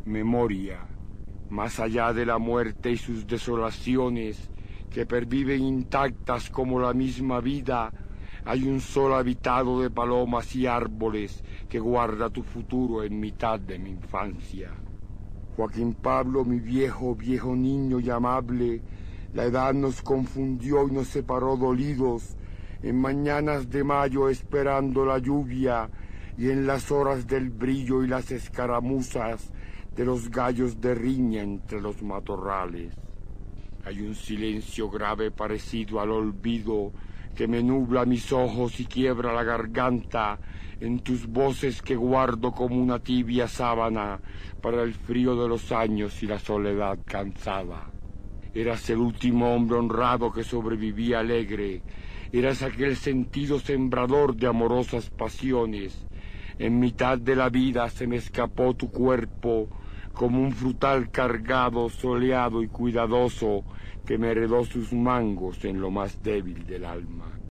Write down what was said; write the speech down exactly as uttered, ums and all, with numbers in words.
Memoria, más allá de la muerte y sus desolaciones, que perviven intactas como la misma vida, hay un sol habitado de palomas y árboles que guarda tu futuro en mitad de mi infancia. Joaquín Pablo, mi viejo, viejo niño y amable, la edad nos confundió y nos separó dolidos, en mañanas de mayo esperando la lluvia y en las horas del brillo y las escaramuzas de los gallos de riña entre los matorrales. Hay un silencio grave parecido al olvido que me nubla mis ojos y quiebra la garganta en tus voces que guardo como una tibia sábana para el frío de los años y la soledad cansada. Eras el último hombre honrado que sobrevivía alegre, eras aquel sentido sembrador de amorosas pasiones. En mitad de la vida se me escapó tu cuerpo como un frutal cargado, soleado y cuidadoso que me heredó sus mangos en lo más débil del alma.